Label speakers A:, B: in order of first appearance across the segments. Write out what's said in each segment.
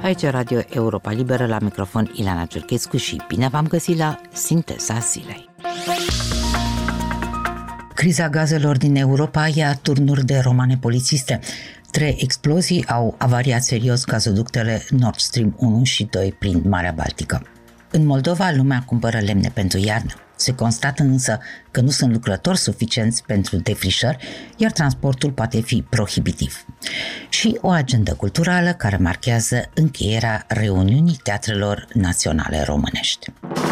A: Aici Radio Europa Liberă, la microfon Ileana Cerchescu și bine v-am găsit la Sinteza Zilei. Criza gazelor din Europa ia turnuri de romane polițiste. 3 explozii au avariat serios gazoductele Nord Stream 1 și 2 prin Marea Baltică. În Moldova, lumea cumpără lemne pentru iarnă. Se constată însă că nu sunt lucrători suficienți pentru defrișări, iar transportul poate fi prohibitiv. Și o agendă culturală care marchează încheierea reuniunii teatrelor naționale românești.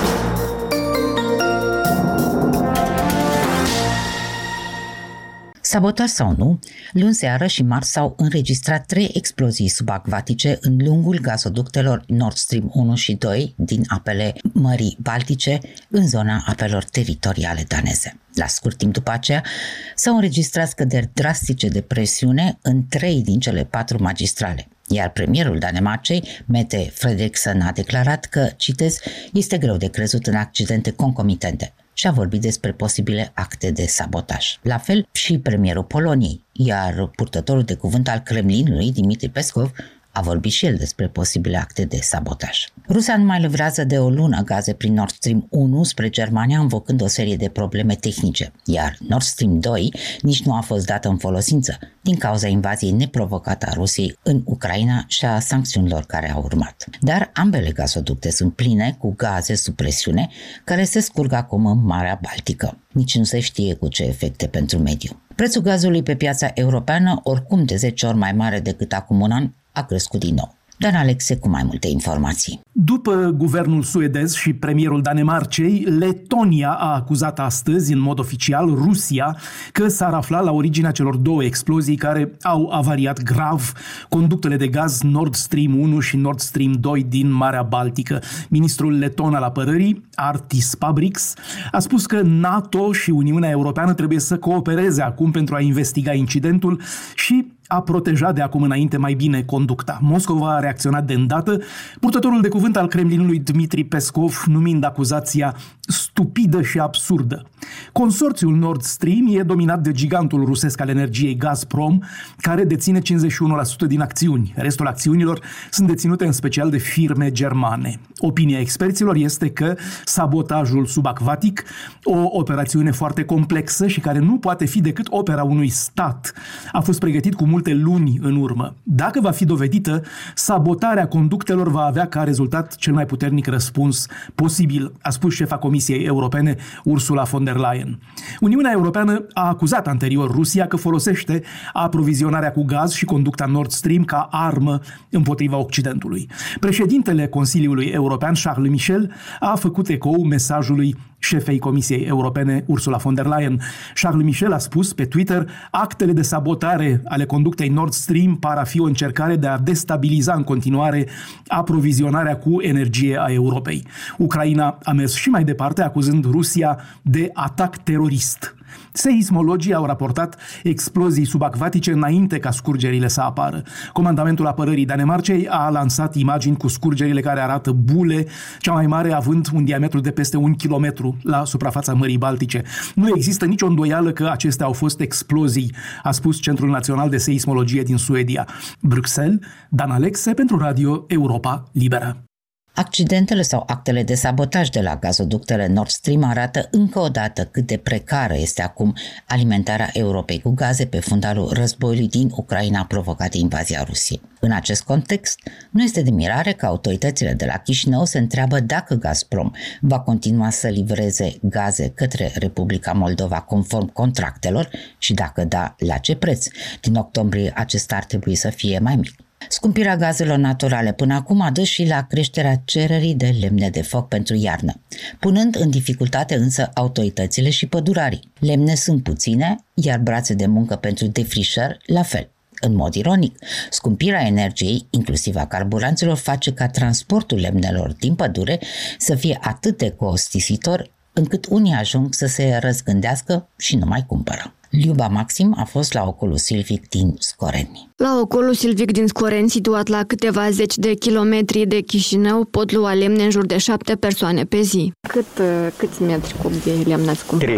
A: Sabotaj sau nu, luni seară și marți s-au înregistrat 3 explozii subacvatice în lungul gazoductelor Nord Stream 1 și 2 din apele Mării Baltice, în zona apelor teritoriale daneze. La scurt timp după aceea s-au înregistrat scăderi drastice de presiune în 3 din cele 4 magistrale. Iar premierul Danemarcei, Mette Frederiksen, a declarat că, citez, este greu de crezut în accidente concomitente și a vorbit despre posibile acte de sabotaj. La fel și premierul Poloniei, iar purtătorul de cuvânt al Kremlinului, Dmitri Peskov, a vorbit și el despre posibile acte de sabotaj. Rusia nu mai livrează de o lună gaze prin Nord Stream 1 spre Germania, invocând o serie de probleme tehnice, iar Nord Stream 2 nici nu a fost dată în folosință din cauza invaziei neprovocată a Rusiei în Ucraina și a sancțiunilor care au urmat. Dar ambele gazoducte sunt pline cu gaze sub presiune care se scurg acum în Marea Baltică. Nici nu se știe cu ce efecte pentru mediu. Prețul gazului pe piața europeană, oricum de 10 ori mai mare decât acum un an, a crescut din nou. Dan Alexe cu mai multe informații.
B: După guvernul suedez și premierul Danemarcei, Letonia a acuzat astăzi, în mod oficial, Rusia că s-ar afla la originea celor 2 explozii care au avariat grav conductele de gaz Nord Stream 1 și Nord Stream 2 din Marea Baltică. Ministrul leton al apărării, Artis Pabriks, a spus că NATO și Uniunea Europeană trebuie să coopereze acum pentru a investiga incidentul și a protejat de acum înainte mai bine conducta. Moscova a reacționat de îndată, purtătorul de cuvânt al Kremlinului Dmitri Peskov numind acuzația stupidă și absurdă. Consorțiul Nord Stream e dominat de gigantul rusesc al energiei Gazprom, care deține 51% din acțiuni. Restul acțiunilor sunt deținute în special de firme germane. Opinia experților este că sabotajul subacvatic, o operațiune foarte complexă și care nu poate fi decât opera unui stat, a fost pregătit cu multe luni în urmă. Dacă va fi dovedită, sabotarea conductelor va avea ca rezultat cel mai puternic răspuns posibil, a spus șefa Comisiei Europene, Ursula von der Leyen. Uniunea Europeană a acuzat anterior Rusia că folosește aprovizionarea cu gaz și conducta Nord Stream ca armă împotriva Occidentului. Președintele Consiliului European, Charles Michel, a făcut ecou mesajului șefei Comisiei Europene, Ursula von der Leyen. Charles Michel a spus pe Twitter: actele de sabotare ale conductei Nord Stream par a fi o încercare de a destabiliza în continuare aprovizionarea cu energie a Europei. Ucraina a mers și mai departe, acuzând Rusia de atac terorist. Seismologii au raportat explozii subacvatice înainte ca scurgerile să apară. Comandamentul apărării Danemarcei a lansat imagini cu scurgerile care arată bule, cea mai mare având un diametru de peste 1 kilometru la suprafața Mării Baltice. Nu există nicio îndoială că acestea au fost explozii, a spus Centrul Național de Seismologie din Suedia. Bruxelles, Dan Alexe pentru Radio Europa Liberă.
A: Accidentele sau actele de sabotaj de la gazoductele Nord Stream arată încă o dată cât de precară este acum alimentarea Europei cu gaze pe fundalul războiului din Ucraina provocat de invazia Rusiei. În acest context, nu este de mirare că autoritățile de la Chișinău se întreabă dacă Gazprom va continua să livreze gaze către Republica Moldova conform contractelor și dacă da, la ce preț. Din octombrie acesta ar trebui să fie mai mic. Scumpirea gazelor naturale până acum a dus și la creșterea cererii de lemne de foc pentru iarnă, punând în dificultate însă autoritățile și pădurarii. Lemne sunt puține, iar brațe de muncă pentru defrișări la fel. În mod ironic, scumpirea energiei, inclusiv a carburanților, face ca transportul lemnelor din pădure să fie atât de costisitor încât unii ajung să se răzgândească și nu mai cumpără. Liuba Maxim a fost la ocolul silvic din Scoreni.
C: La ocolul silvic din Scoreni, situat la câteva zeci de kilometri de Chișinău, pot lua lemne în jur de 7 persoane pe zi. Câți metri cub de lemn ați cumpărat?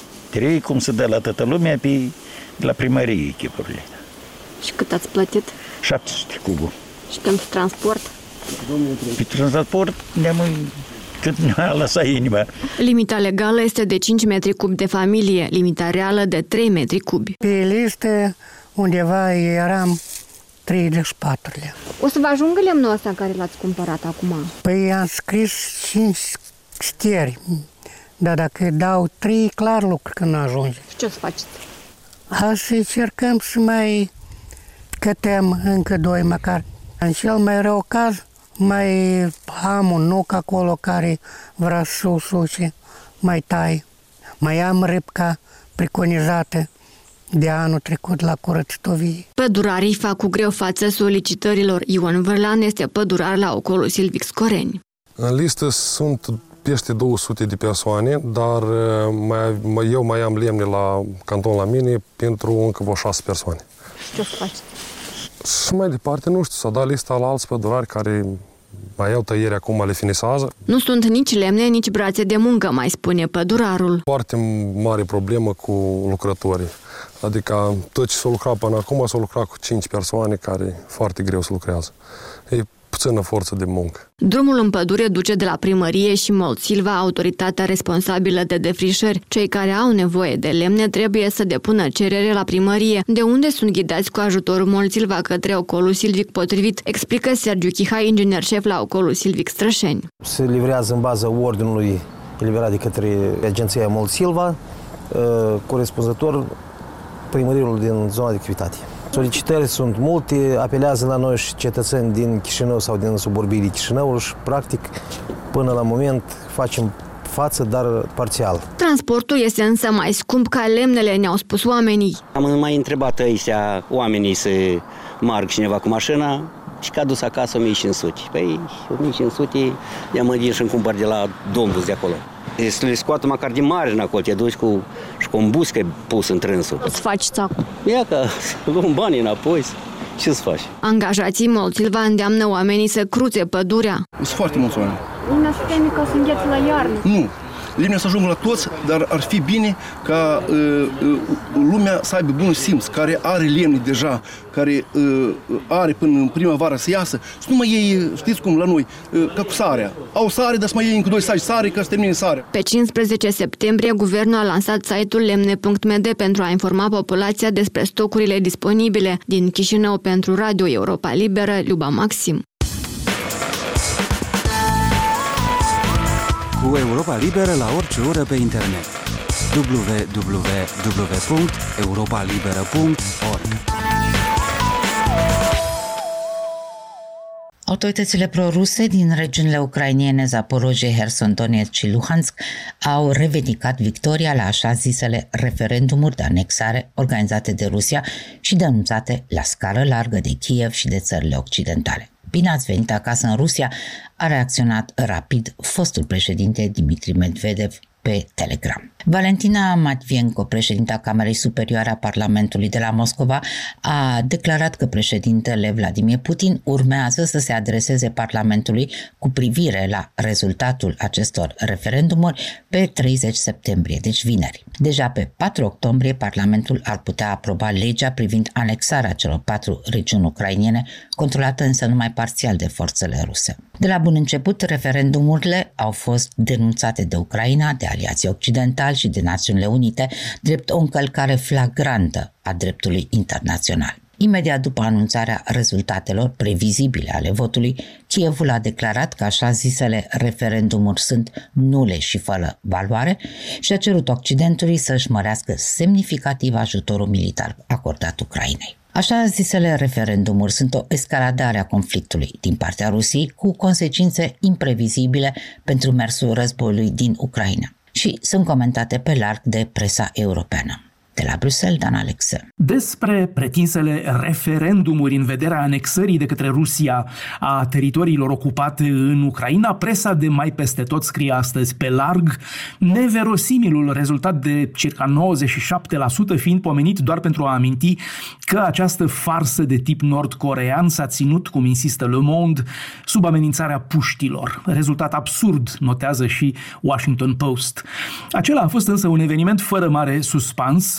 D: 3, cum se dă la toată lumea de la primărie echipurile.
C: Și cât ați plătit?
D: 700 cuburi.
C: Și pentru transport?
D: Pe transport cât ne-a lăsat inima.
C: Limita legală este de 5 metri cubi de familie, limita reală de 3 metri cubi.
E: Pe listă undeva eram 34-lea.
C: O să vă ajungă lemnul ăsta care l-ați cumpărat acum?
E: Păi am scris 5 steri, dar dacă dau 3, clar lucru că nu ajunge.
C: Și ce o să faceți?
E: Să încercăm să mai cătăm încă 2 măcar. În cel mai rău caz, mai am un nuc acolo care vrea să usuce, mai tai. Mai am râpca preconizată de anul trecut la curățtovie.
C: Pădurarii fac cu greu față solicitărilor. Ion Vărlan este pădurar la ocolul Silvic Scoreni.
F: În listă sunt peste 200 de persoane, dar eu mai am lemne la canton la mine pentru încă vreo 6 persoane.
C: Și ce o să faceți?
F: Și mai departe, nu știu, s-a dat lista la alți pădurari care mai au tăieri acum, le finisează.
C: Nu sunt nici lemne, nici brațe de muncă, mai spune pădurarul.
F: Foarte mare problemă cu lucrătorii. Adică tot ce s-a lucrat până acum s-a lucrat cu 5 persoane care foarte greu să lucrează. E puțină forță de muncă.
C: Drumul în pădure duce de la primărie și Molt Silva, autoritatea responsabilă de defrișări. Cei care au nevoie de lemne trebuie să depună cerere la primărie, de unde sunt ghidați cu ajutorul Molt Silva către ocolul Silvic potrivit, explică Sergiu Chihai, inginer șef la ocolul Silvic Strășeni.
G: Se livrează în baza ordinului eliberat de către agenția Molt Silva, corespunzător primăriilor din zona de activitate. Solicitări sunt multe, apelează la noi și cetățeni din Chișinău sau din suburbiile Chișinăului și, practic, până la moment facem față, dar parțial.
C: Transportul este însă mai scump ca lemnele, ne-au spus oamenii.
H: Am mai întrebat ăștia oamenii să marg cineva cu mașina și că a dus acasă 1500. Păi 1500 i-am mădit și îmi cumpăr de la Dombus de acolo. Să le scoată măcar din margină acolo, te duci cu un buscă pus în trânsul.
C: Ce să faceți acum?
H: Ia că luăm banii înapoi, ce să faci?
C: Angajații Molt Silva îndeamnă oamenii să cruțe pădurea.
I: Sunt foarte mulți oameni.
C: Lumea se teme că o să înghețe la iarnă.
I: Nu. Lemnele să ajungă la toți, dar ar fi bine ca lumea să aibă bun simț, care are lemne deja, care are până în primăvară să iasă, să nu mai iei, știți cum, la noi, ca cu sarea. Au sare, dar să mai iei încă 2 saci sare ca să termine sarea.
C: Pe 15 septembrie, guvernul a lansat site-ul lemne.md pentru a informa populația despre stocurile disponibile. Din Chișinău pentru Radio Europa Liberă, Luba Maxim.
J: Cu Europa Liberă la orice oră pe internet. www.europalibera.org.
A: Autoritățile proruse din regiunile ucrainene Zaporozhye, Herson, Donetsk și Luhansk au revendicat victoria la așa zisele referendumuri de anexare organizate de Rusia și denunțate la scară largă de Kiev și de țările occidentale. Bine ați venit acasă în Rusia, a reacționat rapid fostul președinte Dmitri Medvedev pe Telegram. Valentina Matvienko, președinta Camerei Superioare a Parlamentului de la Moscova, a declarat că președintele Vladimir Putin urmează să se adreseze Parlamentului cu privire la rezultatul acestor referendumuri pe 30 septembrie, deci vineri. Deja pe 4 octombrie, Parlamentul ar putea aproba legea privind anexarea celor 4 regiuni ucrainene, controlate însă numai parțial de forțele ruse. De la bun început, referendumurile au fost denunțate de Ucraina, de aliații occidentali și de Națiunile Unite, drept o încălcare flagrantă a dreptului internațional. Imediat după anunțarea rezultatelor previzibile ale votului, Kievul a declarat că așa zisele referendumuri sunt nule și fără valoare și a cerut Occidentului să-și mărească semnificativ ajutorul militar acordat Ucrainei. Așa zisele referendumuri sunt o escaladare a conflictului din partea Rusiei cu consecințe imprevizibile pentru mersul războiului din Ucraina și sunt comentate pe larg de presa europeană. De la Bruxelles, Dan Alexe.
B: Despre pretinsele referendumuri în vederea anexării de către Rusia a teritoriilor ocupate în Ucraina, presa de mai peste tot scrie astăzi pe larg, neverosimilul rezultat de circa 97% fiind pomenit doar pentru a aminti că această farsă de tip nord-corean s-a ținut, cum insistă Le Monde, sub amenințarea puștilor. Rezultat absurd, notează și Washington Post. Acela a fost însă un eveniment fără mare suspans,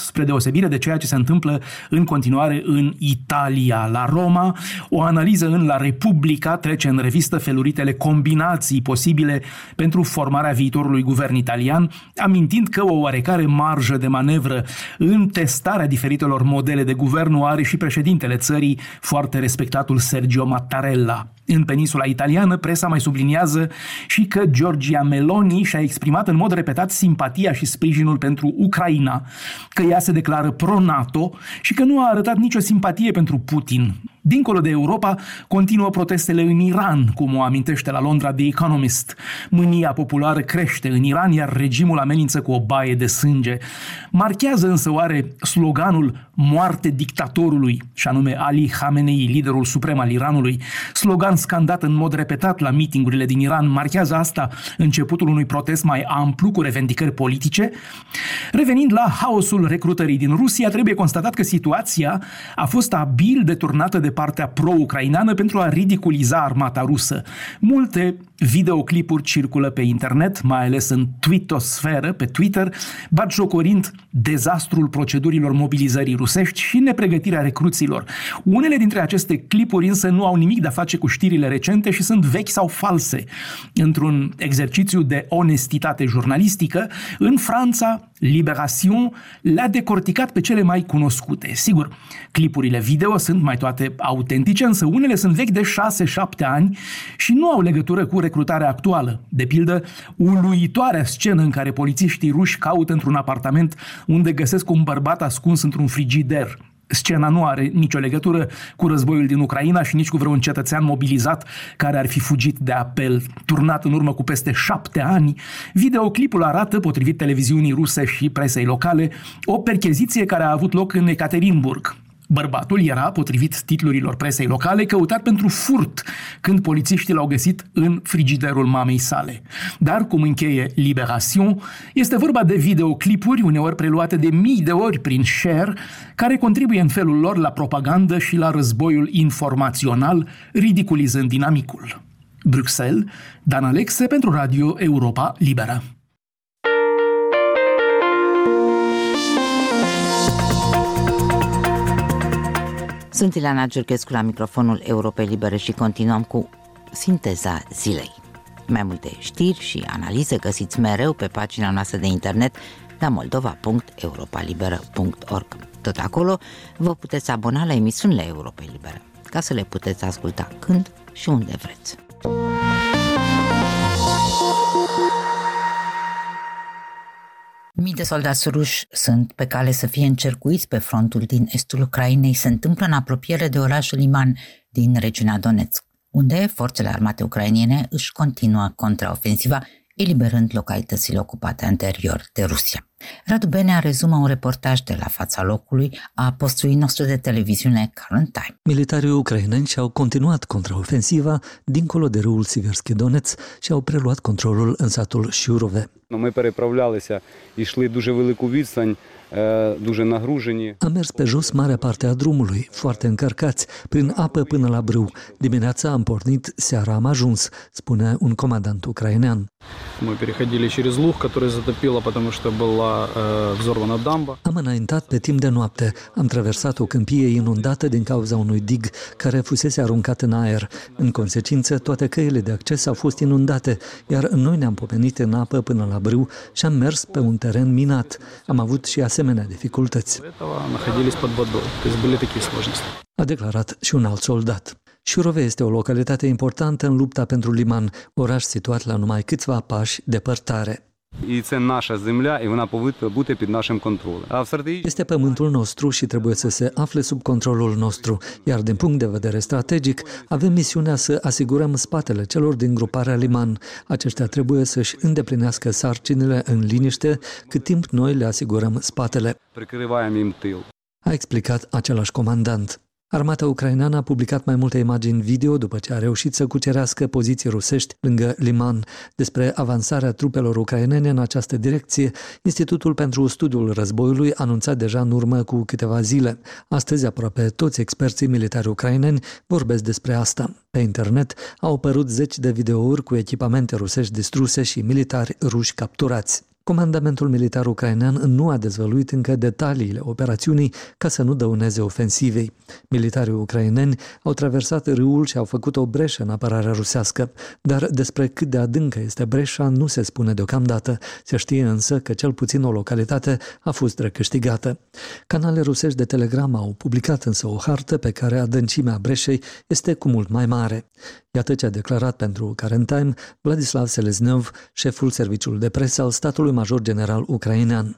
B: spre deosebire de ceea ce se întâmplă în continuare în Italia. La Roma, o analiză în La Repubblica trece în revistă feluritele combinații posibile pentru formarea viitorului guvern italian, amintind că o oarecare marjă de manevră în testarea diferitelor modele de guvern o are și președintele țării, foarte respectatul Sergio Mattarella. În peninsula italiană, presa mai subliniază și că Giorgia Meloni și-a exprimat în mod repetat simpatia și sprijinul pentru Ucraina, că ea se declară pro-NATO și că nu a arătat nicio simpatie pentru Putin. Dincolo de Europa, continuă protestele în Iran, cum o amintește la Londra The Economist. Mânia populară crește în Iran, iar regimul amenință cu o baie de sânge. Marchează însă oare sloganul "Moarte dictatorului", și anume Ali Khamenei, liderul suprem al Iranului, slogan scandat în mod repetat la mitingurile din Iran, marchează asta începutul unui protest mai amplu cu revendicări politice? Revenind la haosul recrutării din Rusia, trebuie constatat că situația a fost abil deturnată de partea pro-ucraineană pentru a ridiculiza armata rusă. Multe videoclipuri circulă pe internet, mai ales în twittosferă, pe Twitter, batjocorind dezastrul procedurilor mobilizării rusești și nepregătirea recruților. Unele dintre aceste clipuri însă nu au nimic de a face cu știrile recente și sunt vechi sau false. Într-un exercițiu de onestitate jurnalistică, în Franța, Libération le-a decorticat pe cele mai cunoscute. Sigur, clipurile video sunt mai toate autentice, însă unele sunt vechi de 6-7 ani și nu au legătură cu recrutarea actuală. De pildă, uluitoarea scenă în care polițiștii ruși caută într-un apartament unde găsesc un bărbat ascuns într-un frigider. Scena nu are nicio legătură cu războiul din Ucraina și nici cu vreun cetățean mobilizat care ar fi fugit de apel. Turnat în urmă cu peste 7 ani, videoclipul arată, potrivit televiziunii ruse și presei locale, o percheziție care a avut loc în Ekaterinburg. Bărbatul era, potrivit titlurilor presei locale, căutat pentru furt când polițiștii l-au găsit în frigiderul mamei sale. Dar, cum încheie Libération, este vorba de videoclipuri, uneori preluate de mii de ori prin share, care contribuie în felul lor la propagandă și la războiul informațional, ridiculizând dinamicul. Bruxelles, Dan Alexe pentru Radio Europa Liberă.
A: Sunt Ileana Giurchescu la microfonul Europei Libere și continuăm cu sinteza zilei. Mai multe știri și analize găsiți mereu pe pagina noastră de internet la moldova.europalibera.org. Tot acolo vă puteți abona la emisiunile Europei Libere, ca să le puteți asculta când și unde vreți. Mii de soldați ruși sunt pe cale să fie încercuiți pe frontul din estul Ucrainei. Se întâmplă în apropiere de orașul Liman din regiunea Donetsk, unde forțele armate ucrainene își continuă contraofensiva, eliberând localitățile ocupate anterior de Rusia. Radu Benea rezumă un reportaj de la fața locului a postului nostru de televiziune Current Time.
K: Militarii ucraineni și-au continuat contraofensiva dincolo de râul Siverski Donets și au preluat controlul în satul Щурове.
L: Ми переправлялися, йшли дуже велику відстань, дуже нагружені.
K: Am mers pe jos marea parte a drumului, foarte încărcați, prin apă până la brâu. Dimineața am pornit, seara am ajuns, spune un comandant ucrainean.
L: Мы переходили через Луг, который затопило, потому что была взорвана дамба.
K: Am înaintat pe timp de noapte. Am traversat o câmpie inundată din cauza unui dig care fusese aruncat în aer. În consecință, toate căile de acces au fost inundate, iar noi ne-am pomenit în apă până la brâu și am mers pe un teren minat. Am avut și asemenea dificultăți. A declarat și un alt soldat. Щурове este o localitate importantă în lupta pentru Liman, oraș situat la numai câțiva pași depărtare. Este pământul nostru și trebuie să se afle sub controlul nostru, iar din punct de vedere strategic avem misiunea să asigurăm spatele celor din gruparea Liman. Aceștia trebuie să-și îndeplinească sarcinile în liniște, cât timp noi le asigurăm spatele. A explicat același comandant. Armata ucraineană a publicat mai multe imagini video după ce a reușit să cucerească poziții rusești lângă Liman. Despre avansarea trupelor ucrainene în această direcție, Institutul pentru Studiul Războiului anunțat deja în urmă cu câteva zile. Astăzi, aproape toți experții militari ucraineni vorbesc despre asta. Pe internet au apărut zeci de videouri cu echipamente rusești distruse și militari ruși capturați. Comandamentul militar ucrainean nu a dezvăluit încă detaliile operațiunii ca să nu dăuneze ofensivei. Militarii ucraineni au traversat râul și au făcut o breșă în apărarea rusească, dar despre cât de adâncă este breșa nu se spune deocamdată. Se știe însă că cel puțin o localitate a fost recâștigată. Canale rusești de Telegram au publicat însă o hartă pe care adâncimea breșei este cu mult mai mare. Iată ce a declarat pentru Current Time Vladislav Seleznov, șeful serviciului de presă al statului major general ucrainean.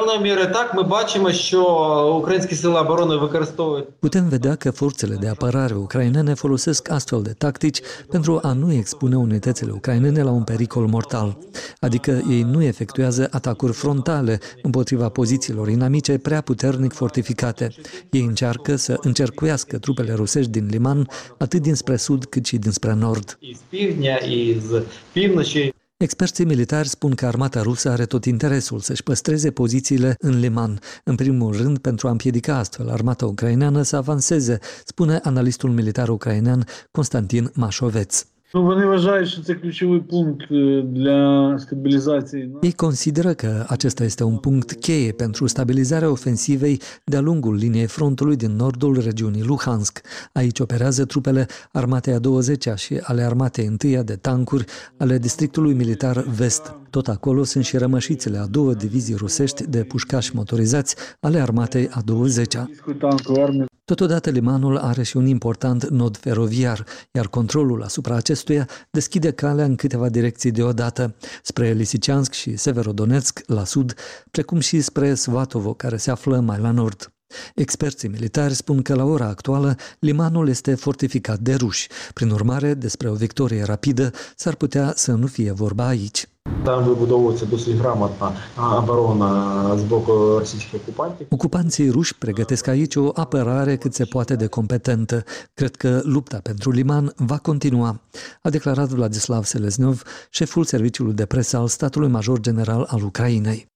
K: Putem vedea că forțele de apărare ucrainene folosesc astfel de tactici pentru a nu expune unitățile ucrainene la un pericol mortal. Adică ei nu efectuează atacuri frontale împotriva pozițiilor inamice prea puternic fortificate. Ei încearcă să încercuiască trupele rusești din Liman, atât dinspre sud cât și dinspre nord. Experții militari spun că armata rusă are tot interesul să-și păstreze pozițiile în Liman, în primul rând pentru a împiedica astfel armata ucraineană să avanseze, spune analistul militar ucrainean Constantin Mașoveț. Ei consideră că acesta este un punct cheie pentru stabilizarea ofensivei de-a lungul liniei frontului din nordul regiunii Luhansk. Aici operează trupele armatei a 20-a și ale armatei 1-a de tancuri ale districtului militar Vest. Tot acolo sunt și rămășițele a 2 divizii rusești de pușcași motorizați ale armatei a 20-a. Totodată Limanul are și un important nod feroviar, iar controlul asupra acestuia deschide calea în câteva direcții deodată, spre Lisiciansk și Severodonetsk la sud, precum și spre Svatovo, care se află mai la nord. Experții militari spun că la ora actuală Limanul este fortificat de ruși. Prin urmare, despre o victorie rapidă s-ar putea să nu fie vorba aici. Ocupanții ruși pregătesc aici o apărare cât se poate de competentă. Cred că lupta pentru Liman va continua, a declarat Vladislav Seleznov, șeful serviciului de presă al statului major general al Ucrainei.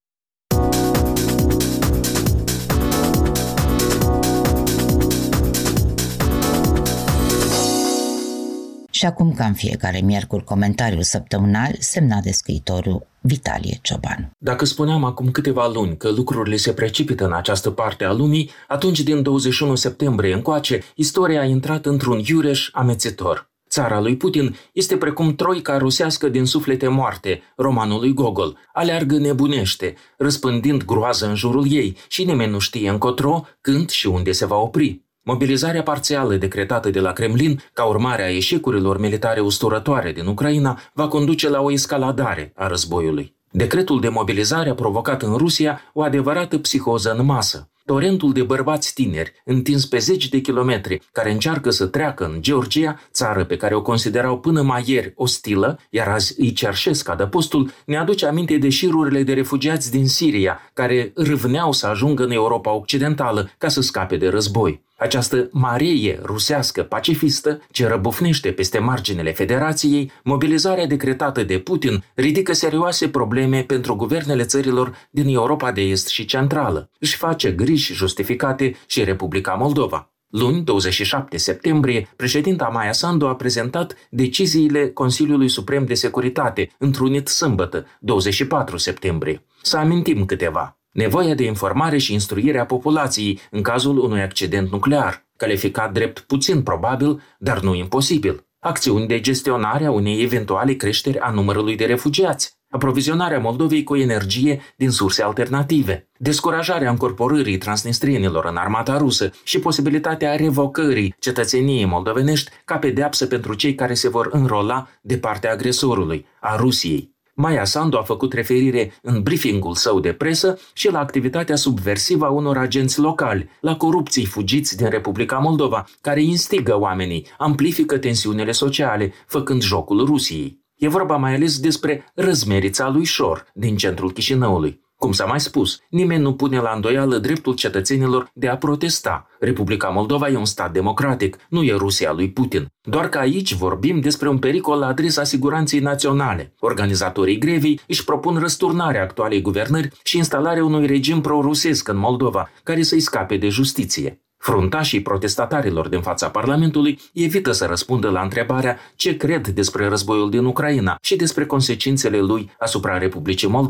A: Și acum, ca în fiecare miercuri, comentariul săptămânal semnat de scriitorul Vitalie Cioban.
M: Dacă spuneam acum câteva luni că lucrurile se precipită în această parte a lumii, atunci din 21 septembrie încoace, istoria a intrat într-un iureș amețitor. Țara lui Putin este precum troica rusească din Suflete moarte, romanul lui Gogol. Aleargă nebunește, răspândind groază în jurul ei și nimeni nu știe încotro, când și unde se va opri. Mobilizarea parțială decretată de la Kremlin, ca urmare a eșecurilor militare usturătoare din Ucraina, va conduce la o escaladare a războiului. Decretul de mobilizare a provocat în Rusia o adevărată psihoză în masă. Torentul de bărbați tineri, întins pe 10 de kilometri, care încearcă să treacă în Georgia, țară pe care o considerau până mai ieri ostilă, iar azi îi cerșesc adăpostul, ne aduce aminte de șirurile de refugiați din Siria, care râvneau să ajungă în Europa Occidentală ca să scape de război. Această mareie rusească pacifistă, ce răbufnește peste marginile Federației, mobilizarea decretată de Putin ridică serioase probleme pentru guvernele țărilor din Europa de Est și Centrală. Își face griji justificate și Republica Moldova. Luni, 27 septembrie, președinta Maia Sandu a prezentat deciziile Consiliului Suprem de Securitate, întrunit sâmbătă, 24 septembrie. Să amintim câteva. Nevoia de informare și instruire a populației în cazul unui accident nuclear, calificat drept puțin probabil, dar nu imposibil. Acțiuni de gestionare a unei eventuale creșteri a numărului de refugiați, aprovizionarea Moldovei cu energie din surse alternative, descurajarea încorporării transnistrienilor în armata rusă și posibilitatea revocării cetățeniei moldovenești ca pedeapsă pentru cei care se vor înrola de partea agresorului, a Rusiei. Maia Sandu a făcut referire în briefingul său de presă și la activitatea subversivă a unor agenți locali, la corupții fugiți din Republica Moldova, care instigă oamenii, amplifică tensiunile sociale, făcând jocul Rusiei. E vorba mai ales despre răzmerița lui Șor, din centrul Chișinăului. Cum s-a mai spus, nimeni nu pune la îndoială dreptul cetățenilor de a protesta. Republica Moldova e un stat democratic, nu e Rusia lui Putin. Doar că aici vorbim despre un pericol la adresa siguranței naționale. Organizatorii grevei își propun răsturnarea actualei guvernări și instalarea unui regim pro-rusesc în Moldova, care să-i scape de justiție. Fruntașii protestatarilor din fața Parlamentului evită să răspundă la întrebarea ce cred despre războiul din Ucraina și despre consecințele lui asupra Republicii Moldova.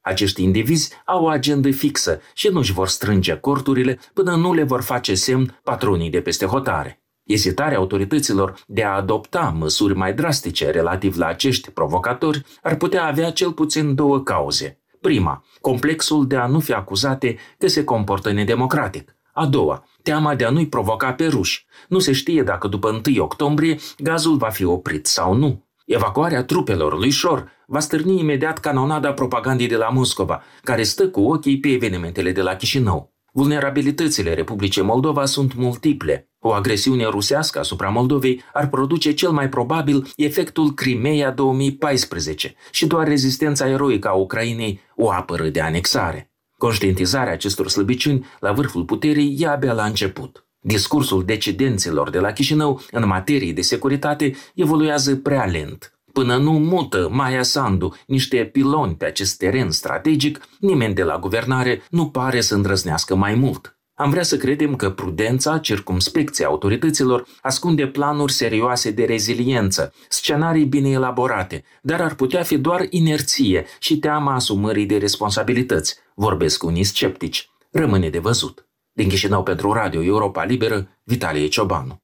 M: Acești indivizi au o agendă fixă și nu-și vor strânge corturile până nu le vor face semn patronii de peste hotare. Ezitarea autorităților de a adopta măsuri mai drastice relativ la acești provocatori ar putea avea cel puțin două cauze. Prima, complexul de a nu fi acuzate că se comportă nedemocratic. A doua, teama de a nu-i provoca pe ruși. Nu se știe dacă după 1 octombrie gazul va fi oprit sau nu. Evacuarea trupelor lui Șor va stârni imediat canonada propagandei de la Moscova, care stă cu ochii pe evenimentele de la Chișinău. Vulnerabilitățile Republicii Moldova sunt multiple. O agresiune rusească asupra Moldovei ar produce cel mai probabil efectul Crimeea 2014 și doar rezistența eroică a Ucrainei o apără de anexare. Conștientizarea acestor slăbiciuni la vârful puterii e abia la început. Discursul decidenților de la Chișinău în materie de securitate evoluează prea lent. Până nu mută Maia Sandu niște piloni pe acest teren strategic, nimeni de la guvernare nu pare să îndrăznească mai mult. Am vrea să credem că prudența, circumspecția autorităților ascunde planuri serioase de reziliență, scenarii bine elaborate, dar ar putea fi doar inerție și teama asumării de responsabilități, vorbesc unii sceptici. Rămâne de văzut. Din Chișinău pentru Radio Europa Liberă, Vitalie Ciobanu.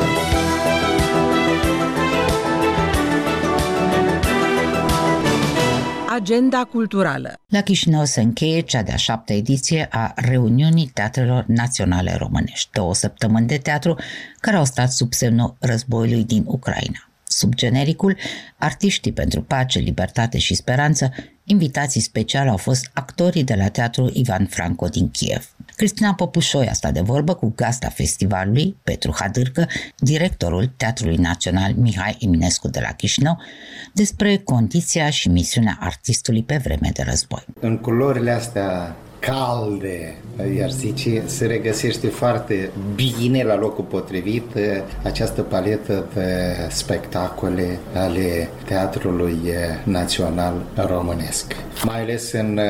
N: Agenda culturală.
A: La Chișinău se încheie cea de-a 7-a ediție a Reuniunii Teatrelor Naționale Românești, 2 săptămâni de teatru care au stat sub semnul războiului din Ucraina. Sub genericul Artiștii pentru Pace, Libertate și Speranță, invitații speciali au fost actorii de la Teatrul Ivan Franco din Kiev. Cristina Popușoi a stat de vorbă cu gazda festivalului, Petru Hadârcă, directorul Teatrului Național Mihai Eminescu de la Chișinău, despre condiția și misiunea artistului pe vreme de război.
O: În culorile astea calde, iar zice, se regăsește foarte bine la locul potrivit această paletă de spectacole ale Teatrului Național Românesc. Mai ales în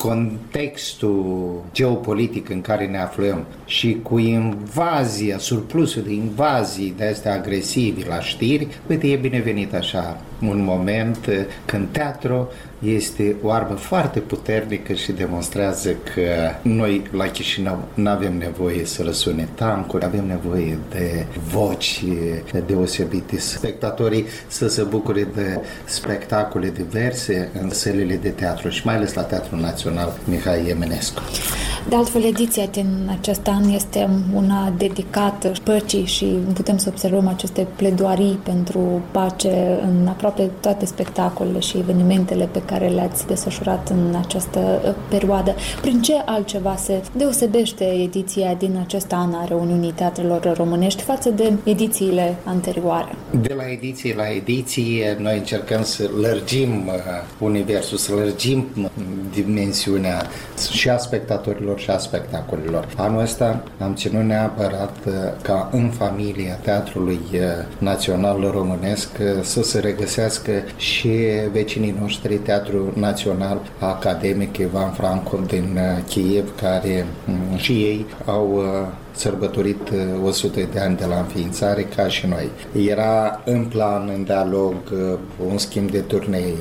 O: contextul geopolitic în care ne aflăm și cu invazia, surplusul de invazii de astea agresivi la știri, uite, e binevenit așa un moment când teatru este o armă foarte puternică și demonstrează că noi la Chișinău nu avem nevoie să răsune tancuri, avem nevoie de voci deosebite. Spectatorii să se bucure de spectacole diverse în sălile de teatru și mai ales la Teatrul Național Mihai Eminescu.
P: De altfel, ediția din acest an este una dedicată păcii și putem să observăm aceste pledoarii pentru pace în aproape toate spectacolele și evenimentele pe care le-ați desfășurat în această perioadă. Prin ce altceva se deosebește ediția din acest an a Reuniunii Teatrelor Românești față de edițiile anterioare?
O: De la ediție la ediție noi încercăm să lărgim universul, să lărgim dimensiunea și a spectatorilor și a spectacolelor. Anul ăsta am ținut neapărat ca în familia Teatrului Național Românesc să se regăsească și vecinii noștri, Teatrul Național Academic Ivan Franco din Kiev, care și ei au sărbătorit 100 de ani de la înființare, ca și noi. Era în plan, în dialog, un schimb de turnee,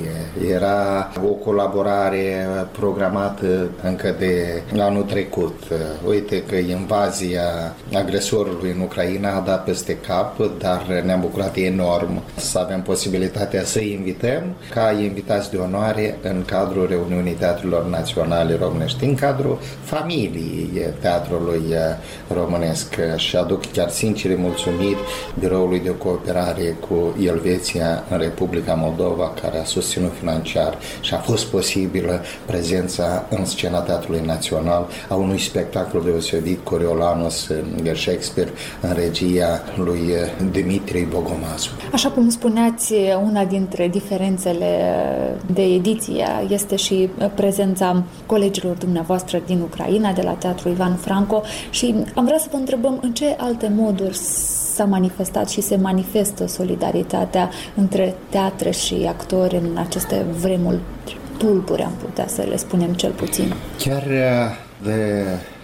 O: era o colaborare programată încă de anul trecut. Uite că invazia agresorului în Ucraina a dat peste cap, dar ne-am bucurat enorm să avem posibilitatea să invităm ca invitați de onoare în cadrul Reuniunii Teatrelor Naționale Românești, în cadrul familiei Teatrului Românesc, și aduc chiar sincere mulțumiri Biroului de Cooperare cu Elveția în Republica Moldova, care a susținut financiar și a fost posibilă prezența în scena Teatrului Național a unui spectacol deosebit, Coriolanus Shakespeare, în regia lui Dimitri Bogomazu.
P: Așa cum spuneați, una dintre diferențele de ediție este și prezența colegilor dumneavoastră din Ucraina, de la Teatrul Ivan Franco, și am vrea să vă întrebăm în ce alte moduri s-a manifestat și se manifestă solidaritatea între teatre și actori în aceste vremuri tulburi, am putea să le spunem cel puțin.
O: Chiar de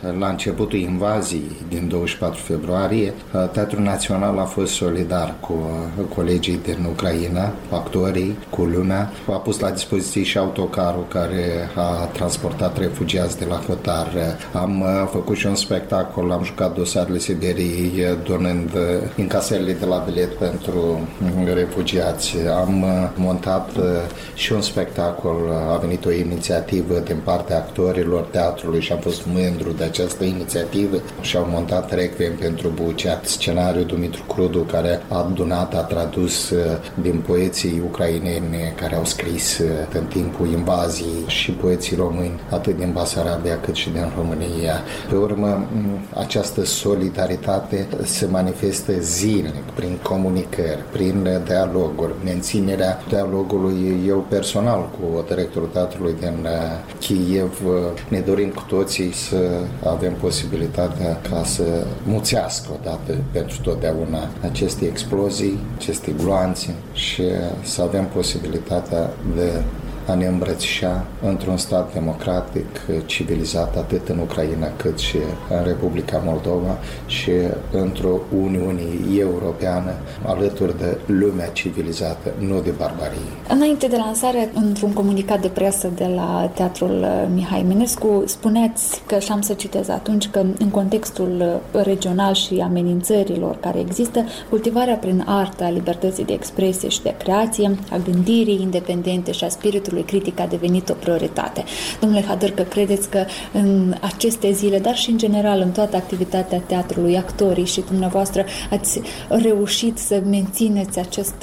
O: la începutul invaziei din 24 februarie, Teatrul Național a fost solidar cu colegii din Ucraina, actorii, cu lumea. A pus la dispoziție și autocarul care a transportat refugiați de la Hotar. Am făcut și un spectacol, am jucat Dosarele Siberiei, donând încasările de la bilet pentru refugiați. Am montat și un spectacol, a venit o inițiativă din partea actorilor teatrului și am fost mândru de această inițiativă și au montat Requiem pentru Bucea, scenariul Dumitru Crudu, care a adunat, a tradus din poeții ucraineni care au scris în timpul invaziei și poeții români, atât din Basarabia cât și din România. Pe urmă, această solidaritate se manifestă zilnic, prin comunicări, prin dialoguri, menținerea dialogului. Eu personal cu directorul teatrului din Kiev ne dorim cu toții să avem posibilitatea ca să muțească odată pentru totdeauna aceste explozii, aceste gloanțe și să avem posibilitatea de a ne îmbrățișa într-un stat democratic, civilizat, atât în Ucraina cât și în Republica Moldova și într-o Uniune Europeană alături de lumea civilizată, nu de barbarie.
P: Înainte de lansare, într-un comunicat de presă de la Teatrul Mihai Eminescu, spuneați că, și am să citez atunci, că în contextul regional și amenințărilor care există, cultivarea prin artă a libertății de expresie și de creație, a gândirii independente și a spiritului critic a devenit o prioritate. Domnule Hadărcă, credeți că în aceste zile, dar și în general în toată activitatea teatrului, actorii și dumneavoastră ați reușit să mențineți acest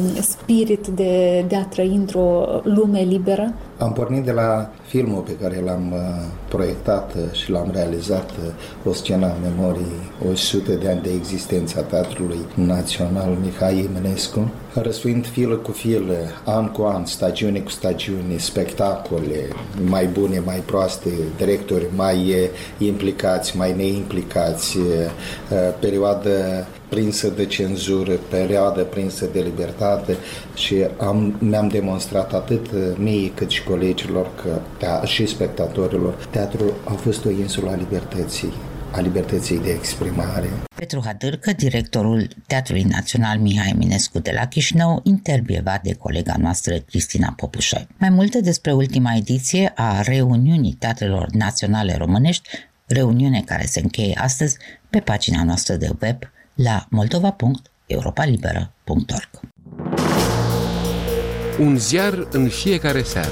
P: spirit de a trăi într-o lume liberă?
O: Am pornit de la filmul pe care l-am proiectat și l-am realizat, O scenă a memoriei, 100 de ani de existență a Teatrului Național Mihai Eminescu, răsuind fil cu fil, an cu an, stagiune cu stagiune, spectacole mai bune, mai proaste, directori mai implicați, mai neimplicați, perioadă prinsă de cenzură, perioadă prinsă de libertate și mi-am demonstrat atât mie cât și colegilor și spectatorilor, teatrul a fost o insulă a libertății de exprimare.
A: Petru Hadărcă, directorul Teatrului Național Mihai Eminescu de la Chișinău, intervievat de colega noastră Cristina Popușoi. Mai multe despre ultima ediție a reuniunii Teatrelor Naționale Românești, reuniune care se încheie astăzi pe pagina noastră de web la moldova.europalibera.org.
Q: Un ziar în fiecare seară.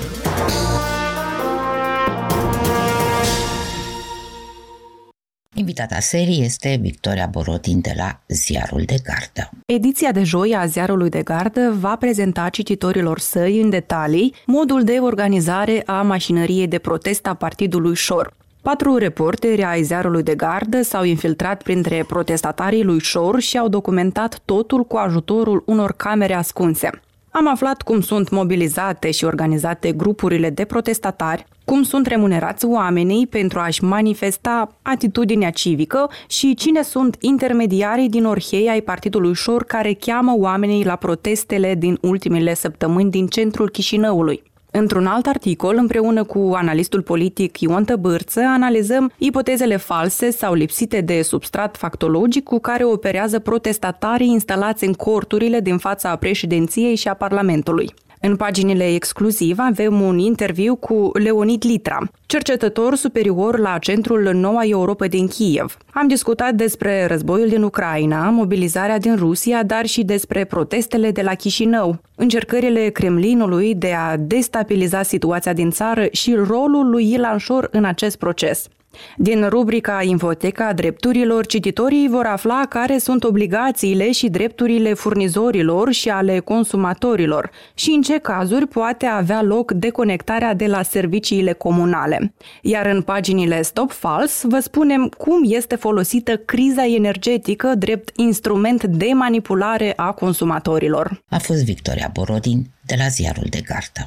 A: Invitata serii este Victoria Borodin de la Ziarul de Gardă.
R: Ediția de joi a Ziarului de Gardă va prezenta cititorilor săi în detalii modul de organizare a mașinăriei de protest a Partidului Șor. 4 reporteri ai Ziarului de Gardă s-au infiltrat printre protestatarii lui Șor și au documentat totul cu ajutorul unor camere ascunse. Am aflat cum sunt mobilizate și organizate grupurile de protestatari, cum sunt remunerați oamenii pentru a-și manifesta atitudinea civică și cine sunt intermediarii din orhei ai Partidului Șor care cheamă oamenii la protestele din ultimele săptămâni din centrul Chișinăului. Într-un alt articol, împreună cu analistul politic Ion Tăbârță, analizăm ipotezele false sau lipsite de substrat factologic cu care operează protestatarii instalați în corturile din fața președinției și a Parlamentului. În paginile exclusive avem un interviu cu Leonid Litra, cercetător superior la Centrul Noua Europa din Kiev. Am discutat despre războiul din Ucraina, mobilizarea din Rusia, dar și despre protestele de la Chișinău, încercările Kremlinului de a destabiliza situația din țară și rolul lui Ilan Șor în acest proces. Din rubrica Infoteca drepturilor, cititorii vor afla care sunt obligațiile și drepturile furnizorilor și ale consumatorilor și în ce cazuri poate avea loc deconectarea de la serviciile comunale. Iar în paginile Stop Fals vă spunem cum este folosită criza energetică drept instrument de manipulare a consumatorilor.
A: A fost Victoria Borodin de la Ziarul de Gardă.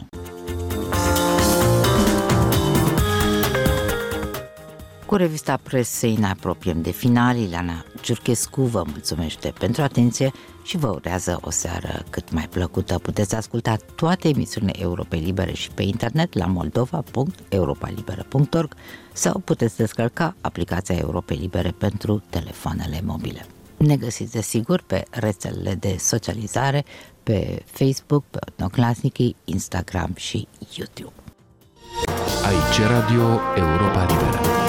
A: Cu revista presei ne apropiem de final. Ileana Ciurchescu vă mulțumește pentru atenție și vă urează o seară cât mai plăcută. Puteți asculta toate emisiunile Europei Libere și pe internet la moldova.europalibera.org sau puteți descărca aplicația Europei Libere pentru telefoanele mobile. Ne găsiți desigur pe rețelele de socializare, pe Facebook, pe Odnoklassniki, Instagram și YouTube.
Q: Aici Radio Europa Liberă.